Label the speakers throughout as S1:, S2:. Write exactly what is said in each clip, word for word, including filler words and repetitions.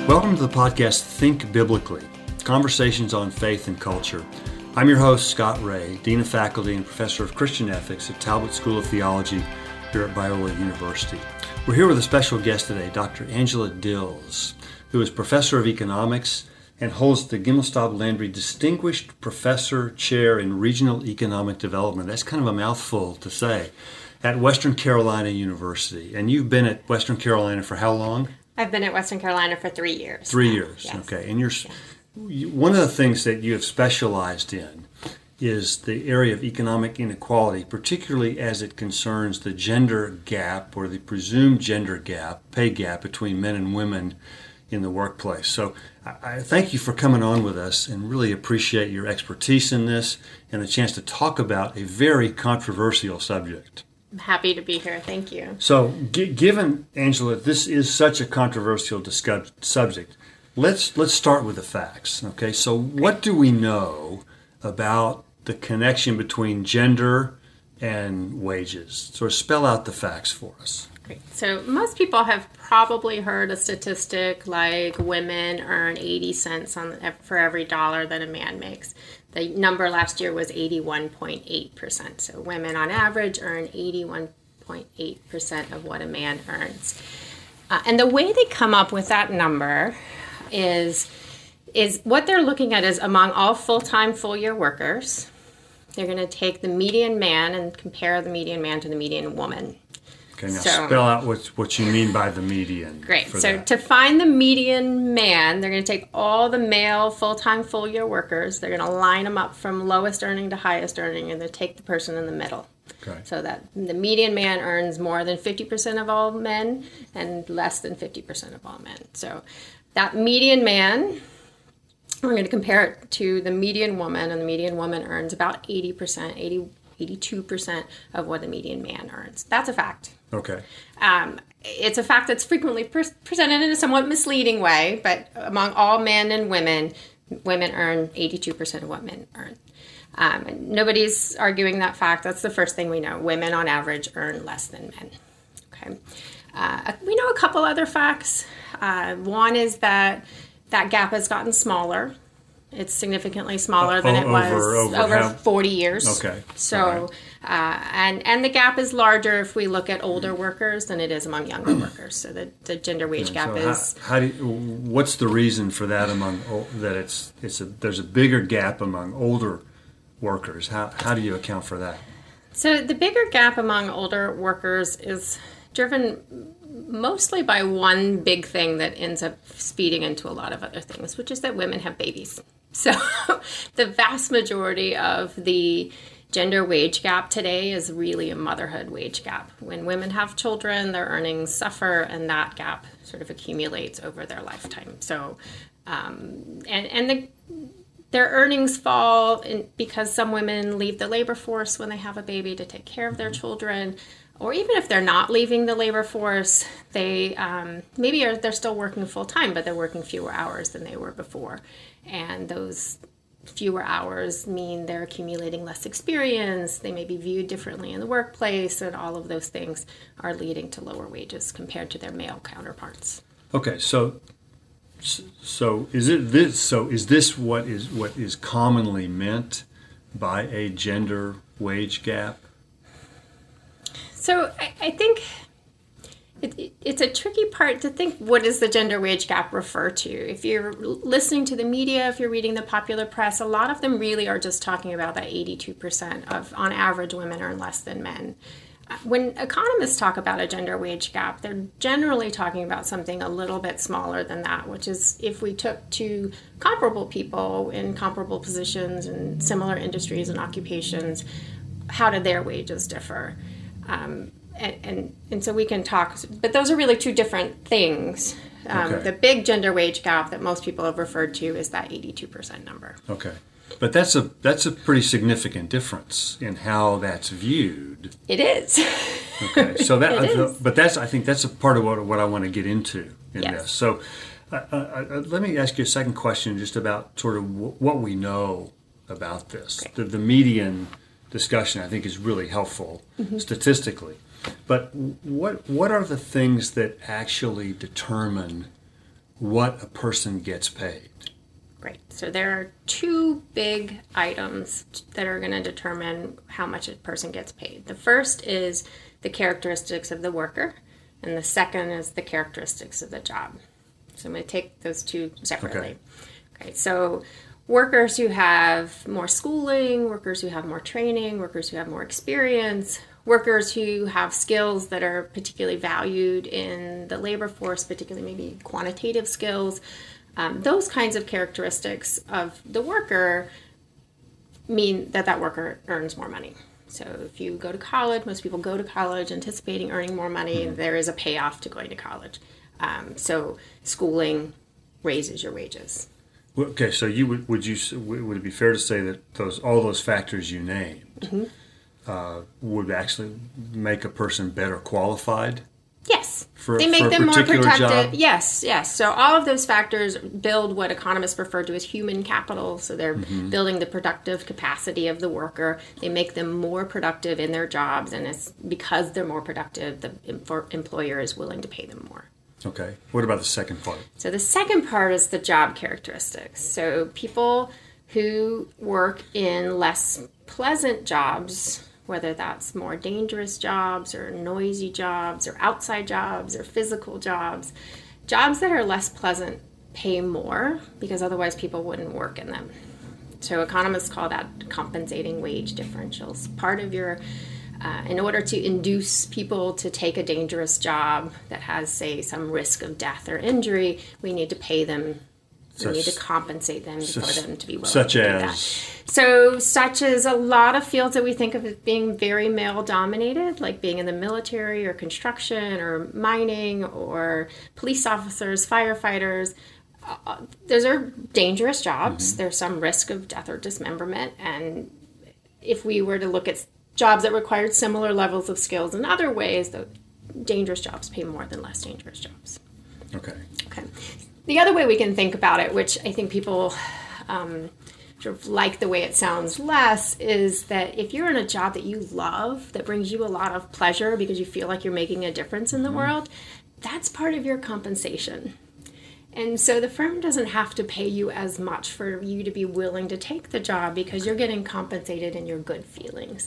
S1: Welcome to the podcast Think Biblically, Conversations on Faith and Culture. I'm your host, Scott Ray, Dean of Faculty and Professor of Christian Ethics at Talbot School of Theology here at Biola University. We're here with a special guest today, Doctor Angela Dills, who is Professor of Economics and holds the Gimelstob Landry Distinguished Professor Chair in Regional Economic Development. That's kind of a mouthful to say, at Western Carolina University. And you've been at Western Carolina for how long?
S2: I've been at Western Carolina for three years.
S1: Three
S2: now.
S1: years,
S2: Yes.
S1: okay. And you're
S2: Yes.
S1: you, one of the things that you have specialized in is the area of economic inequality, particularly as it concerns the gender gap or the presumed gender gap, pay gap between men and women in the workplace. So I, I thank you for coming on with us and really appreciate your expertise in this and the chance to talk about a very controversial subject.
S2: I'm happy to be here. Thank you.
S1: So, g- given, Angela, this is such a controversial discuss- subject, let's let's start with the facts. Okay, so what do we know about the connection between gender and wages? Sort of spell out the facts for us.
S2: Great. So most people have probably heard a statistic like women earn eighty cents on for every dollar that a man makes. The number last year was eighty-one point eight percent. So women on average earn eighty-one point eight percent of what a man earns. Uh, and the way they come up with that number is, is what they're looking at is among all full-time, full-year workers, they're going to take the median man and compare the median man to the median woman.
S1: Okay, now
S2: So-
S1: spell out what, what you mean by the median.
S2: Great.
S1: for
S2: So
S1: that.
S2: to find the median man, they're going to take all the male full-time, full-year workers. They're going to line them up from lowest earning to highest earning, and they take the person in the middle.
S1: Okay.
S2: So that the median man earns more than fifty percent of all men and less than fifty percent of all men. So that median man, we're going to compare it to the median woman, and the median woman earns about eighty percent, eighty, eighty-two percent of what the median man earns. That's a fact.
S1: Okay.
S2: Um, it's a fact that's frequently pre- presented in a somewhat misleading way, but among all men and women, women earn eighty-two percent of what men earn. Um, and nobody's arguing that fact. That's the first thing we know. Women, on average, earn less than men. Okay. Uh, we know a couple other facts. Uh, one is that that gap has gotten smaller. It's significantly smaller than
S1: O-
S2: it was
S1: over- over
S2: over
S1: how-
S2: forty years.
S1: Okay.
S2: So,
S1: All right.
S2: uh, and and the gap is larger if we look at older workers than it is among younger workers. So the, the gender wage gap
S1: So
S2: is
S1: how, how do you, what's the reason for that among o- that it's it's a there's a bigger gap among older workers? How how do you account for that?
S2: so the bigger gap among older workers is driven mostly by one big thing that ends up speeding into a lot of other things, which is that women have babies. So the vast majority of the gender wage gap today is really a motherhood wage gap. When women have children, their earnings suffer, and that gap sort of accumulates over their lifetime. So, um, and and the their earnings fall in, because some women leave the labor force when they have a baby to take care of their children, or even if they're not leaving the labor force, they um, maybe are, they're still working full time, but they're working fewer hours than they were before. And those fewer hours mean they're accumulating less experience, they may be viewed differently in the workplace, and all of those things are leading to lower wages compared to their male counterparts.
S1: Okay, so so is it this? So is this what is what is commonly meant by a gender wage gap?
S2: So I, I think it, it, it's a tricky part to think, what does the gender wage gap refer to? If you're listening to the media, if you're reading the popular press, a lot of them really are just talking about that eighty-two percent of, on average, women earn less than men. When economists talk about a gender wage gap, they're generally talking about something a little bit smaller than that, which is if we took two comparable people in comparable positions in similar industries and occupations, how do their wages differ? Um, and, and and so we can talk, but those are really two different things. Um,
S1: Okay.
S2: The big gender wage gap that most people have referred to is that eighty-two percent number.
S1: Okay, but that's a that's a pretty significant difference in how that's viewed.
S2: It is.
S1: Okay, so that
S2: It is.
S1: but that's I think that's a part of what what I want to get into in
S2: Yes.
S1: this. So uh, uh, uh, let me ask you a second question, just about sort of w- what we know about this.
S2: Great.
S1: The, the median discussion, I think, is really helpful
S2: Mm-hmm.
S1: statistically. But what what are the things that actually determine what a person gets paid?
S2: Great. So there are two big items that are going to determine how much a person gets paid. The first is the characteristics of the worker, and the second is the characteristics of the job. So I'm going to take those two separately. Okay. Okay, so workers who have more schooling, workers who have more training, workers who have more experience, workers who have skills that are particularly valued in the labor force, particularly maybe quantitative skills, um, those kinds of characteristics of the worker mean that that worker earns more money. So if you go to college, most people go to college anticipating earning more money, and there is a payoff to going to college. Um, so schooling raises your wages.
S1: Okay, so you would would you would it be fair to say that those all those factors you named mm-hmm. uh, would actually make a person better qualified?
S2: Yes,
S1: for,
S2: they make
S1: for
S2: them more productive.
S1: Job?
S2: Yes, yes. So all of those factors build what economists refer to as human capital. So they're mm-hmm. building the productive capacity of the worker. They make them more productive in their jobs, and it's because they're more productive, the employer is willing to pay them more.
S1: Okay. What about the second part?
S2: So the second part is the job characteristics. So people who work in less pleasant jobs, whether that's more dangerous jobs or noisy jobs or outside jobs or physical jobs, jobs that are less pleasant pay more because otherwise people wouldn't work in them. So economists call that compensating wage differentials. Part of your Uh, in order to induce people to take a dangerous job that has, say, some risk of death or injury, we need to pay them,
S1: such,
S2: we need to compensate them
S1: such,
S2: for them to be willing
S1: such
S2: to do
S1: as,
S2: that. So such as a lot of fields that we think of as being very male-dominated, like being in the military or construction or mining or police officers, firefighters. Uh, those are dangerous jobs. Mm-hmm. There's some risk of death or dismemberment. And if we were to look at jobs that required similar levels of skills in other ways, the dangerous jobs pay more than less dangerous jobs.
S1: Okay.
S2: Okay. The other way we can think about it, which I think people um, sort of like the way it sounds less, is that if you're in a job that you love, that brings you a lot of pleasure because you feel like you're making a difference in the mm-hmm. world, that's part of your compensation. And so the firm doesn't have to pay you as much for you to be willing to take the job because you're getting compensated in your good feelings.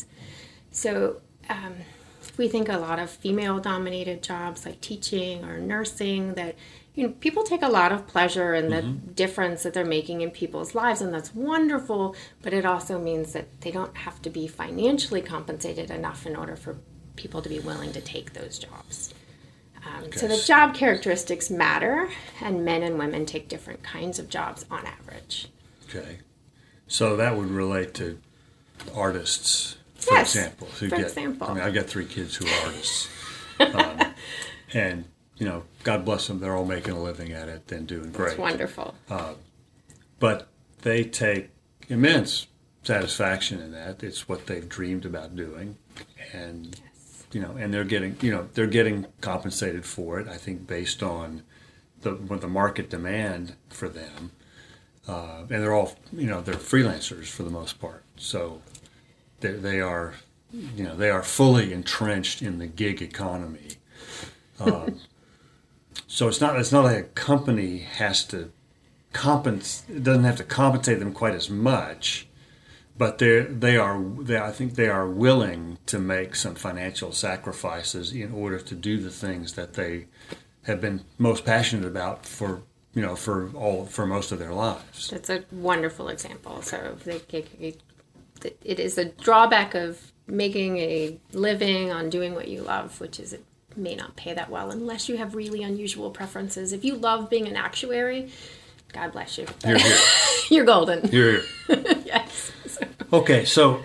S2: So um, we think a lot of female-dominated jobs like teaching or nursing, that you know people take a lot of pleasure in the mm-hmm. difference that they're making in people's lives, and that's wonderful, but it also means that they don't have to be financially compensated enough in order for people to be willing to take those jobs. Um, okay. So the job characteristics matter, and men and women take different kinds of jobs on average.
S1: Okay. So that would relate to artists, for
S2: yes,
S1: example. Who
S2: for
S1: get,
S2: example.
S1: I mean, I've got three kids who are artists. um, and, you know, God bless them, they're all making a living at it and doing great.
S2: It's wonderful.
S1: Uh, but they take immense satisfaction in that. It's what they've dreamed about doing. And... Yes. You know, and they're getting, you know, they're getting compensated for it. I think based on the what the market demand for them, uh, and they're all, you know, they're freelancers for the most part. So they they are, you know, they are fully entrenched in the gig economy. Um, so it's not it's not like a company has to compensate. It doesn't have to compensate them quite as much. But they they are they I think they are willing to make some financial sacrifices in order to do the things that they have been most passionate about for you know for all for most of their lives.
S2: That's a wonderful example. So they, it is a drawback of making a living on doing what you love, which is it may not pay that well unless you have really unusual preferences. If you love being an actuary, God bless you.
S1: You're here.
S2: You're golden.
S1: You're here.
S2: Yes.
S1: Okay, so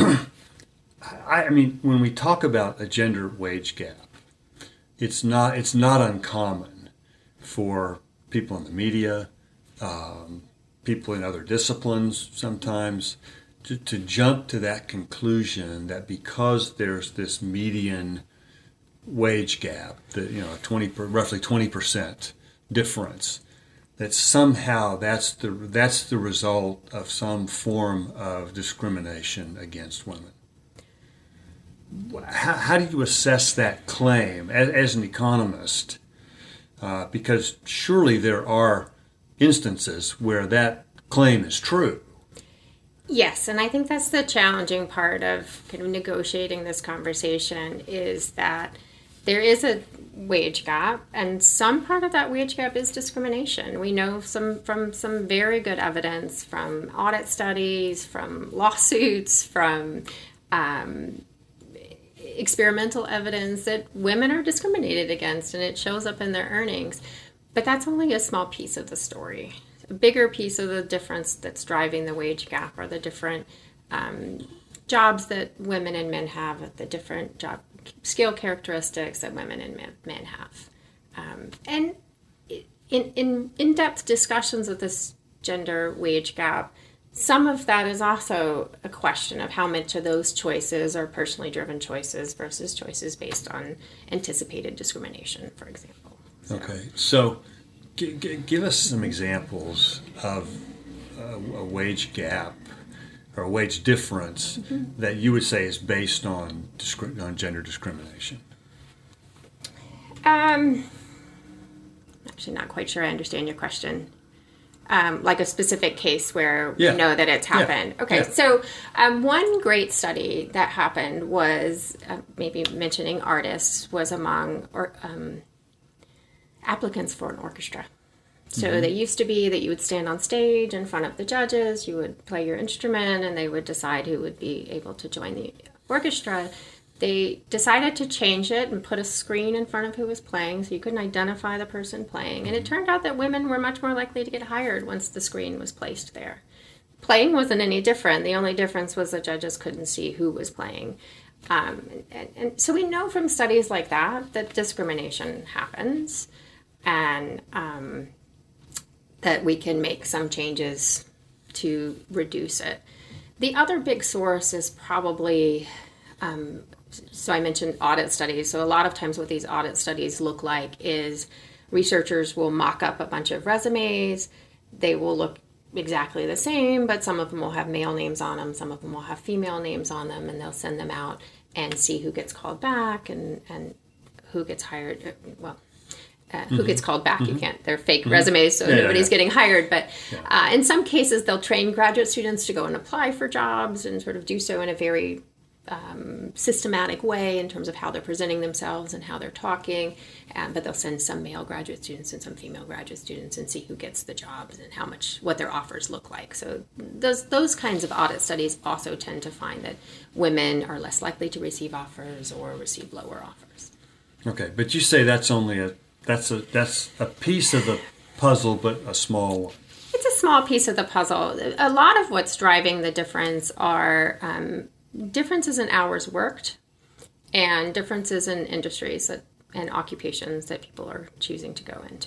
S1: I, I mean, when we talk about a gender wage gap, it's not it's not uncommon for people in the media, um, people in other disciplines sometimes, to, to jump to that conclusion that because there's this median wage gap, that you know, twenty roughly twenty percent difference, that somehow that's the that's the result of some form of discrimination against women. How, how do you assess that claim as, as an economist? Uh, because surely there are instances where that claim is true.
S2: Yes, and I think that's the challenging part of kind of negotiating this conversation is that there is a wage gap, and some part of that wage gap is discrimination. We know some from some very good evidence from audit studies, from lawsuits, from um, experimental evidence that women are discriminated against, and it shows up in their earnings. But that's only a small piece of the story. A bigger piece of the difference that's driving the wage gap are the different um, jobs that women and men have, the different job skill characteristics that women and men, men have. Um, and in, in in-depth discussions of this gender wage gap, some of that is also a question of how much of those choices are personally driven choices versus choices based on anticipated discrimination, for example. So.
S1: Okay, so g- g- give us some examples of a, a wage gap or a wage difference mm-hmm. that you would say is based on discri- on gender discrimination.
S2: Um, actually, not quite sure I understand your question. Um, like a specific case where yeah. we know that it's happened.
S1: Yeah.
S2: Okay,
S1: yeah.
S2: so um, one great study that happened was, uh, maybe mentioning artists, was among or, um, applicants for an orchestra. So mm-hmm. they used to be that you would stand on stage in front of the judges, you would play your instrument, and they would decide who would be able to join the orchestra. They decided to change it and put a screen in front of who was playing so you couldn't identify the person playing. And it turned out that women were much more likely to get hired once the screen was placed there. Playing wasn't any different. The only difference was the judges couldn't see who was playing. Um, and, and so we know from studies like that that discrimination happens, and um, that we can make some changes to reduce it. The other big source is probably, um, so I mentioned audit studies. So a lot of times what these audit studies look like is researchers will mock up a bunch of resumes. They will look exactly the same, but some of them will have male names on them, some of them will have female names on them, and they'll send them out and see who gets called back and, and who gets hired. Well, Uh, who mm-hmm. gets called back. Mm-hmm. You can't. They're fake mm-hmm. resumes, so yeah, nobody's yeah, yeah. getting hired. But yeah. uh, in some cases, they'll train graduate students to go and apply for jobs and sort of do so in a very um, systematic way in terms of how they're presenting themselves and how they're talking. Um, but they'll send some male graduate students and some female graduate students and see who gets the jobs and how much, what their offers look like. So those those kinds of audit studies also tend to find that women are less likely to receive offers or receive lower offers.
S1: Okay, but you say that's only a That's a that's a piece of the puzzle, but a small one.
S2: It's a small piece of the puzzle. A lot of what's driving the difference are um, differences in hours worked and differences in industries that, and occupations that people are choosing to go into.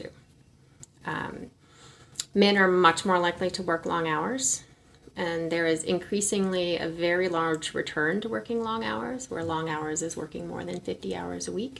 S2: Um, men are much more likely to work long hours, and there is increasingly a very large return to working long hours, where long hours is working more than fifty hours a week.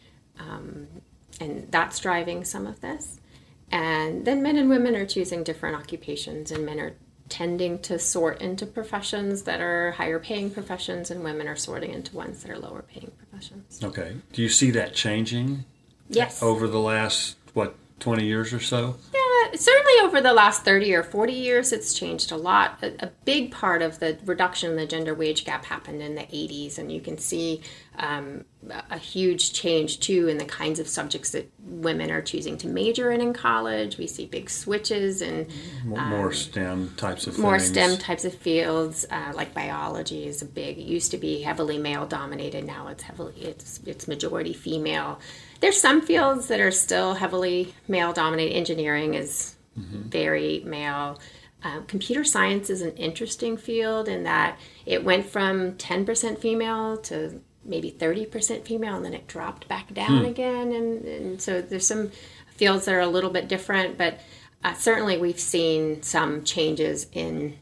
S2: Um, And that's driving some of this. And then men and women are choosing different occupations, and men are tending to sort into professions that are higher paying professions, and women are sorting into ones that are lower paying professions.
S1: Okay. Do you see that changing?
S2: Yes.
S1: Over the last, what, twenty years or so?
S2: Yeah, certainly over the last thirty or forty years, it's changed a lot. A, a big part of the reduction in the gender wage gap happened in the eighties, and you can see um, a huge change, too, in the kinds of subjects that women are choosing to major in in college. We see big switches and
S1: um, more STEM types of
S2: more
S1: things.
S2: STEM types of fields, uh, like biology is a big. It used to be heavily male dominated. Now it's heavily it's it's majority female. There's some fields that are still heavily male dominated. Engineering is mm-hmm. very male. Uh, computer science is an interesting field in that it went from ten percent female to maybe thirty percent female, and then it dropped back down hmm. again. And, and so there's some fields that are a little bit different, but uh, certainly we've seen some changes in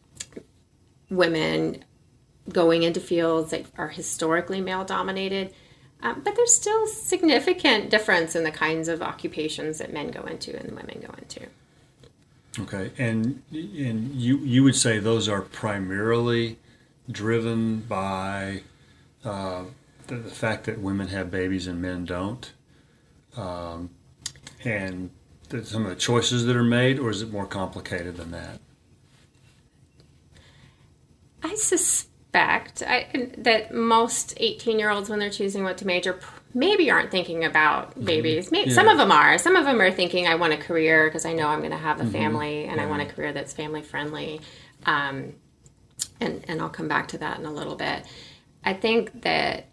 S2: women going into fields that are historically male-dominated. Um, but there's still significant difference in the kinds of occupations that men go into and women go into.
S1: Okay, and and you you would say those are primarily driven by uh, the, the fact that women have babies and men don't? Um, and the, some of the choices that are made, or is it more complicated than that?
S2: I suspect I, that most eighteen-year-olds, when they're choosing what to major, maybe aren't thinking about babies. Maybe, yeah. Some of them are. Some of them are thinking, I want a career because I know I'm going to have a family, mm-hmm. and yeah. I want a career that's family-friendly. Um, and, and I'll come back to that in a little bit. I think that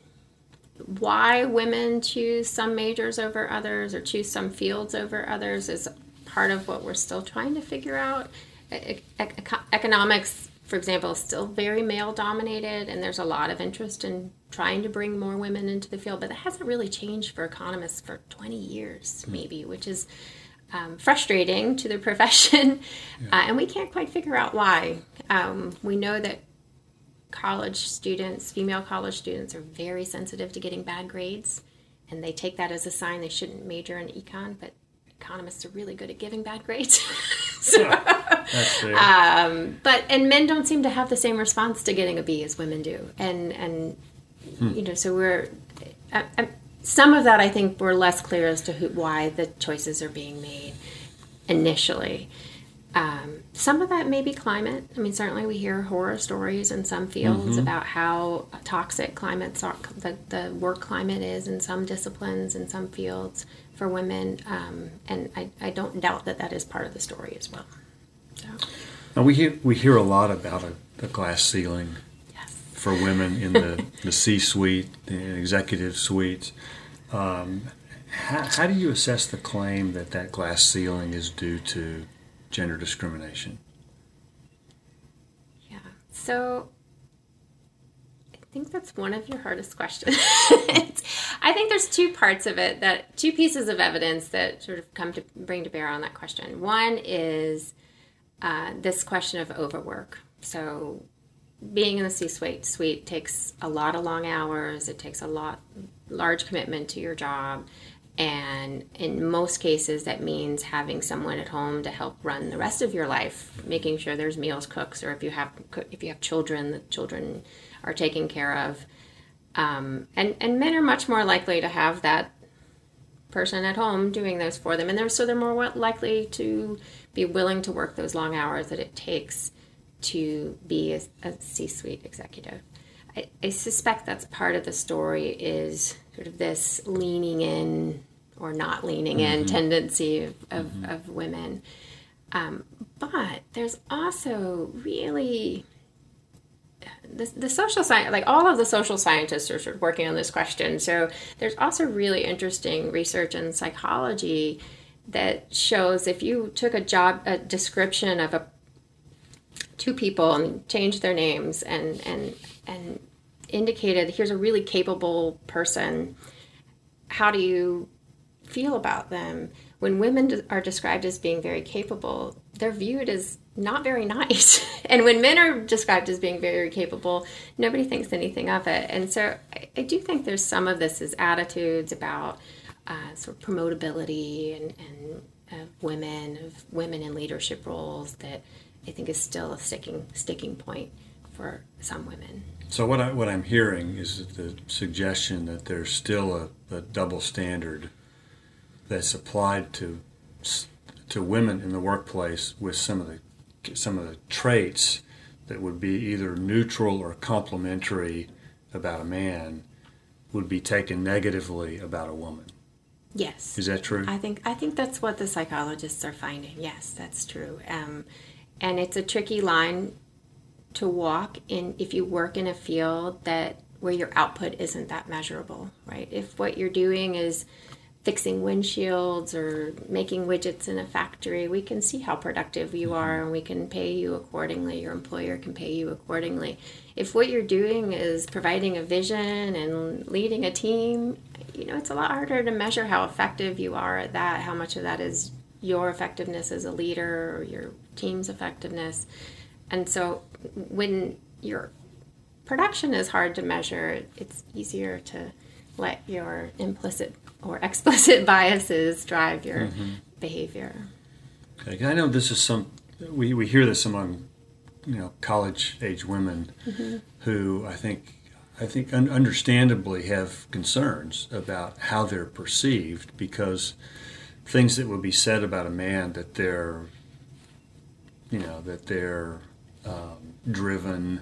S2: why women choose some majors over others or choose some fields over others is part of what we're still trying to figure out. E- e- economics, for example, is still very male-dominated, and there's a lot of interest in trying to bring more women into the field, but that hasn't really changed for economists for twenty years, maybe, which is um, frustrating to the profession, yeah. uh, and we can't quite figure out why. Um, we know that college students, female college students, are very sensitive to getting bad grades, and they take that as a sign they shouldn't major in econ, but economists are really good at giving bad grades. so,
S1: That's fair.
S2: Um, but and men don't seem to have the same response to getting a B as women do, and and hmm. you know, so we're uh, uh, some of that I think we're less clear as to who, why the choices are being made initially. Um, some of that may be climate. I mean, certainly we hear horror stories in some fields mm-hmm. about how toxic climates are, the, the work climate is in some disciplines, in some fields for women. Um, and I, I don't doubt that that is part of the story as well. So.
S1: Now we hear, we hear a lot about a, a glass ceiling
S2: yes.
S1: for women in the, the C-suite, the executive suites. Um, how, how do you assess the claim that that glass ceiling is due to gender discrimination?
S2: Yeah, so I think that's one of your hardest questions. I think there's two parts of it, that two pieces of evidence that sort of come to bring to bear on that question. One is uh, this question of overwork. So being in the C-suite suite takes a lot of long hours. It takes a lot, large commitment to your job. And in most cases, that means having someone at home to help run the rest of your life, making sure there's meals cooked, or if you have if you have children, the children are taken care of. Um, and and men are much more likely to have that person at home doing those for them, and they're so they're more likely to be willing to work those long hours that it takes to be a, a C-suite executive. I, I suspect that's part of the story, is sort of this leaning in or not leaning in mm-hmm. tendency of, of, mm-hmm. of women. Um, but there's also really the, the social science, like all of the social scientists are sort of working on this question. So there's also really interesting research in psychology that shows if you took a job a description of a two people and changed their names and and and indicated here's a really capable person, how do you feel about them? When women are described as being very capable, they're viewed as not very nice. And when men are described as being very capable, nobody thinks anything of it. And so I, I do think there's some of this as attitudes about uh, sort of promotability and, and uh, women, of women in leadership roles that I think is still a sticking sticking point for some women.
S1: So what I what I'm hearing is the suggestion that there's still a, a double standard that's applied to to women in the workplace with some of the some of the traits that would be either neutral or complementary about a man would be taken negatively about a woman.
S2: Yes.
S1: Is that true?
S2: I think I think that's what the psychologists are finding. Yes, that's true. Um, and it's a tricky line to walk in if you work in a field that where your output isn't that measurable, right? If what you're doing is fixing windshields or making widgets in a factory, we can see how productive you are and we can pay you accordingly. Your employer can pay you accordingly. If what you're doing is providing a vision and leading a team, you know, it's a lot harder to measure how effective you are at that, how much of that is your effectiveness as a leader or your team's effectiveness. And so when your production is hard to measure, it's easier to let your implicit or explicit biases drive your mm-hmm. behavior.
S1: Okay, I know this is some, we, we hear this among, you know, college-age women mm-hmm. who I think I think un- understandably have concerns about how they're perceived because things that would be said about a man that they're, you know, that they're um, driven,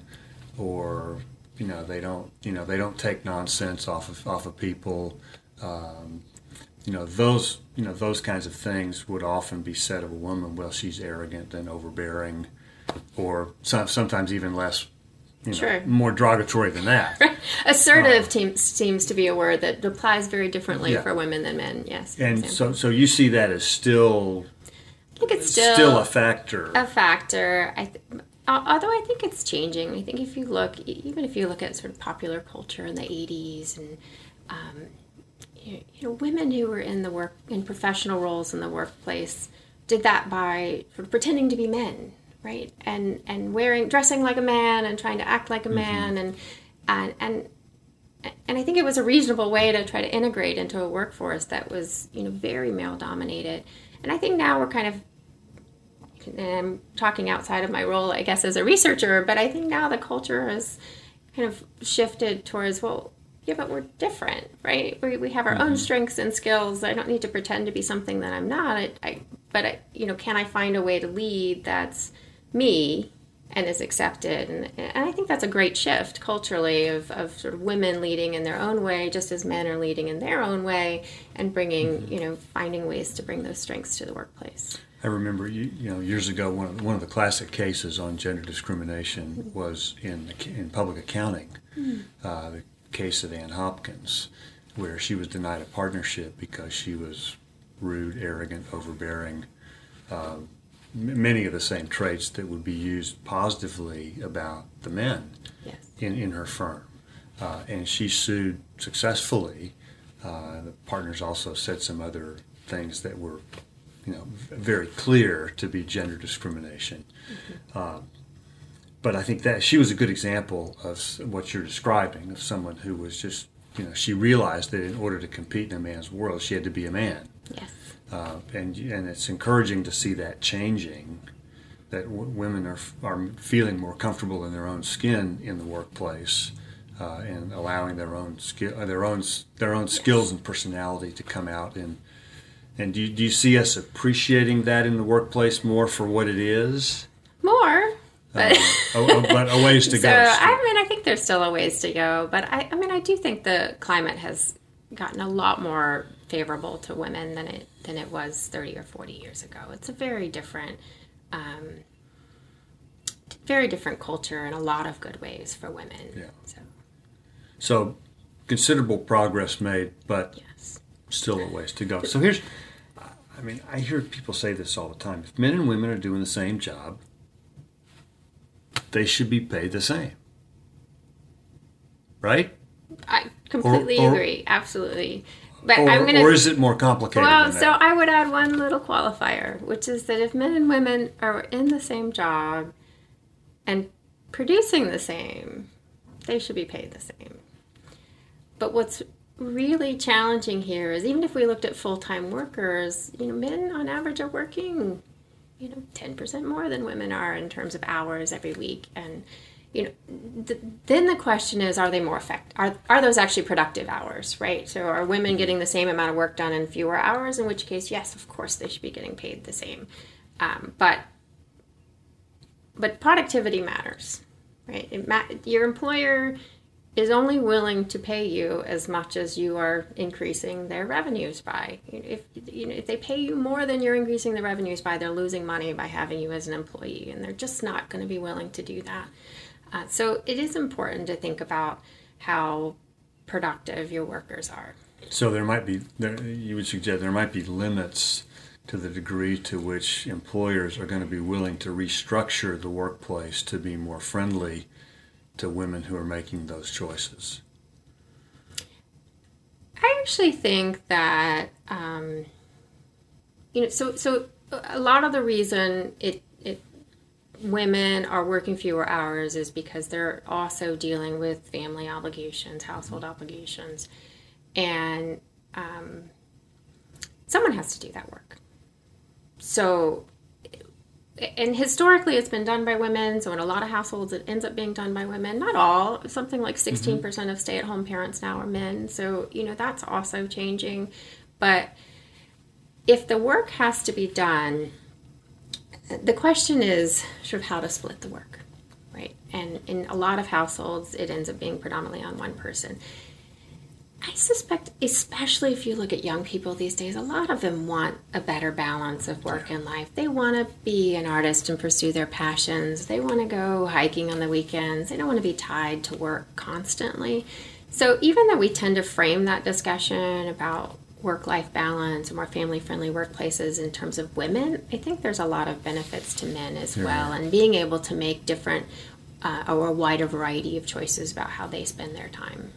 S1: or you know they don't, you know they don't take nonsense off of off of people. Um, you know those, you know those kinds of things would often be said of a woman. Well, she's arrogant and overbearing, or some, sometimes even less. You know,
S2: sure.
S1: More derogatory than that.
S2: Assertive
S1: uh,
S2: team, seems to be a word that applies very differently
S1: yeah.
S2: for women than men. Yes.
S1: And so, so you see that as still,
S2: I think it's still,
S1: still a factor.
S2: A factor. I th- although I think it's changing. I think if you look, even if you look at sort of popular culture in the eighties, and um, you know, women who were in the work in professional roles in the workplace did that by sort of pretending to be men. Right, and and wearing, dressing like a man, and trying to act like a man, mm-hmm. and and and and I think it was a reasonable way to try to integrate into a workforce that was, you know, very male dominated. And I think now we're kind of, and I'm talking outside of my role, I guess, as a researcher, but I think now the culture has kind of shifted towards, well, yeah, but we're different, right? We we have our mm-hmm. own strengths and skills. I don't need to pretend to be something that I'm not. I, I but I, you know, can I find a way to lead that's me and is accepted? And, and I think that's a great shift culturally of, of sort of women leading in their own way, just as men are leading in their own way, and bringing, mm-hmm. you know, finding ways to bring those strengths to the workplace.
S1: I remember, you, you know, years ago, one of, one of the classic cases on gender discrimination mm-hmm. was in in public accounting, mm-hmm. uh, the case of Ann Hopkins, where she was denied a partnership because she was rude, arrogant, overbearing, uh, many of the same traits that would be used positively about the men
S2: yes.
S1: in, in her firm. Uh, and she sued successfully. Uh, the partners also said some other things that were, you know, very clear to be gender discrimination. Mm-hmm. Uh, but I think that she was a good example of what you're describing, of someone who was just, you know, she realized that in order to compete in a man's world, she had to be a man.
S2: Yes.
S1: Uh, and and it's encouraging to see that changing, that w- women are are feeling more comfortable in their own skin in the workplace, uh, and allowing their own skill, their own their own skills and personality to come out. And and do you, do you see us appreciating that in the workplace more for what it is?
S2: More, but
S1: uh, a, a, but a ways to
S2: so,
S1: go.
S2: So I mean, I think there's still a ways to go, but I, I mean, I do think the climate has gotten a lot more favorable to women than it than it was thirty or forty years ago. It's a very different, um, very different culture in a lot of good ways for women.
S1: Yeah.
S2: So,
S1: so considerable progress made, but
S2: yes.
S1: still a ways to go. So here's, I mean, I hear people say this all the time. If men and women are doing the same job, they should be paid the same. Right?
S2: I completely or, or, agree. Absolutely. But
S1: or,
S2: I'm gonna,
S1: or is it more complicated
S2: well,
S1: than that?
S2: So I would add one little qualifier, which is that if men and women are in the same job and producing the same, they should be paid the same. But what's really challenging here is, even if we looked at full-time workers, you know, men on average are working, you know, ten percent more than women are in terms of hours every week. And you know, th- then the question is, are they more effective? Are are those actually productive hours, right? So are women getting the same amount of work done in fewer hours? In which case, yes, of course, they should be getting paid the same. Um, but but productivity matters, right? It ma- your employer is only willing to pay you as much as you are increasing their revenues by. If you know, if they pay you more than you're increasing the revenues by, they're losing money by having you as an employee, and they're just not going to be willing to do that. Uh, so it is important to think about how productive your workers are.
S1: So there might be, there, you would suggest there might be limits to the degree to which employers are going to be willing to restructure the workplace to be more friendly to women who are making those choices.
S2: I actually think that, um, you know, so so a lot of the reason it it women are working fewer hours is because they're also dealing with family obligations, household obligations, and um, someone has to do that work. So, and historically it's been done by women, so in a lot of households it ends up being done by women. Not all, something like sixteen percent mm-hmm. of stay-at-home parents now are men, so, you know, that's also changing. But, if the work has to be done, the question is sort of how to split the work, right? And in a lot of households, it ends up being predominantly on one person. I suspect, especially if you look at young people these days, a lot of them want a better balance of work and life. They want to be an artist and pursue their passions. They want to go hiking on the weekends. They don't want to be tied to work constantly. So even though we tend to frame that discussion about work-life balance and more family-friendly workplaces in terms of women, I think there's a lot of benefits to men as yeah. well, and being able to make different uh, or a wider variety of choices about how they spend their time.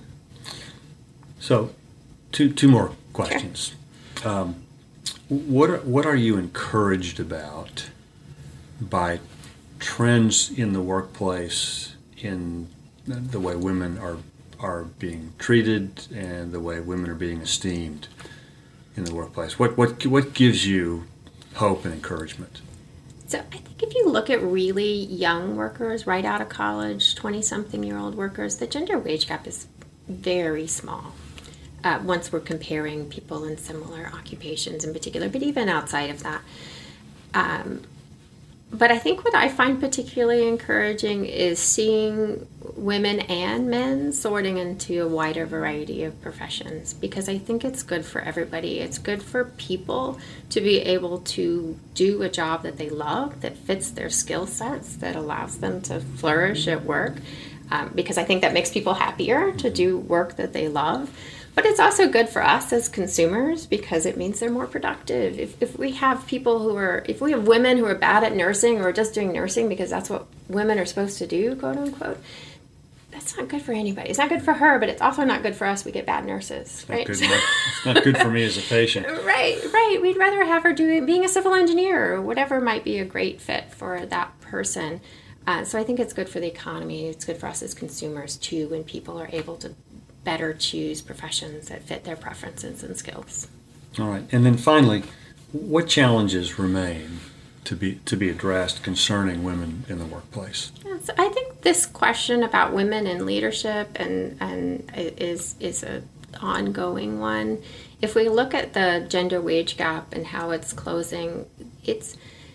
S1: So, two two more questions. Sure. Um, what are, what are you encouraged about by trends in the workplace, in the way women are are being treated and the way women are being esteemed in the workplace? What what what gives you hope and encouragement?
S2: So I think if you look at really young workers, right out of college, twenty-something-year-old workers, the gender wage gap is very small. Uh, once we're comparing people in similar occupations in particular, but even outside of that. Um, but I think what I find particularly encouraging is seeing women and men sorting into a wider variety of professions, because I think it's good for everybody. It's good for people to be able to do a job that they love, that fits their skill sets, that allows them to flourish at work, um, because I think that makes people happier to do work that they love. But it's also good for us as consumers because it means they're more productive. If if we have people who are, if we have women who are bad at nursing or just doing nursing because that's what women are supposed to do, quote unquote, that's not good for anybody. It's not good for her, but it's also not good for us. We get bad nurses,
S1: it's
S2: right?
S1: Not good, it's not good for me as a patient.
S2: Right, right. We'd rather have her doing being a civil engineer or whatever might be a great fit for that person. Uh, so I think it's good for the economy. It's good for us as consumers too, when people are able to better choose professions that fit their preferences and skills.
S1: All right. And then finally, what challenges remain to be to be addressed concerning women in the workplace?
S2: Yeah, so I think this question about women in leadership and, and is is a ongoing one. If we look at the gender wage gap and how it's closing, it's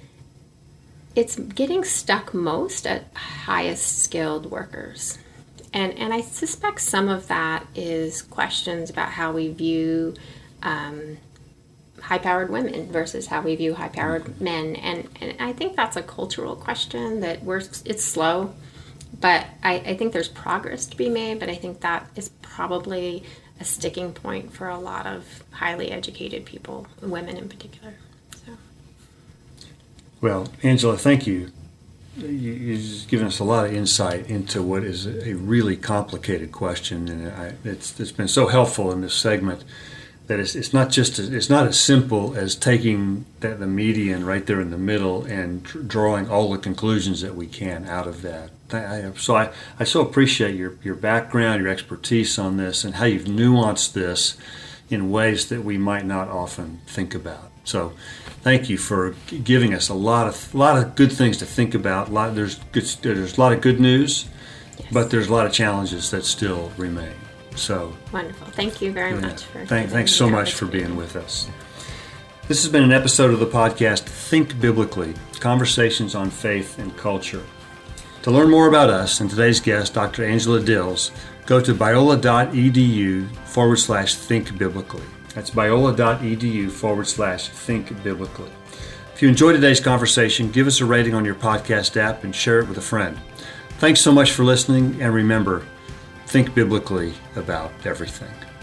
S2: it's getting stuck most at highest skilled workers. And and I suspect some of that is questions about how we view um, high-powered women versus how we view high-powered mm-hmm. men. And, and I think that's a cultural question that we're, it's slow, but I, I think there's progress to be made, but I think that is probably a sticking point for a lot of highly educated people, women in particular. So.
S1: Well, Angela, thank you. You've given us a lot of insight into what is a really complicated question, and I, it's it's been so helpful in this segment that it's it's not just it's not as simple as taking that, the median right there in the middle and tr- drawing all the conclusions that we can out of that. I, so I, I so appreciate your your background, your expertise on this, and how you've nuanced this in ways that we might not often think about. So, thank you for giving us a lot of a lot of good things to think about. A lot, there's good, there's a lot of good news, yes. but there's a lot of challenges that still remain. So
S2: wonderful. Thank you very yeah. much for
S1: Thank, thanks so much for being with us. This has been an episode of the podcast Think Biblically: Conversations on Faith and Culture. To learn more about us and today's guest, Doctor Angela Dills, go to biola.edu forward slash think biblically. That's biola.edu forward slash think biblically. If you enjoyed today's conversation, give us a rating on your podcast app and share it with a friend. Thanks so much for listening, and remember, think biblically about everything.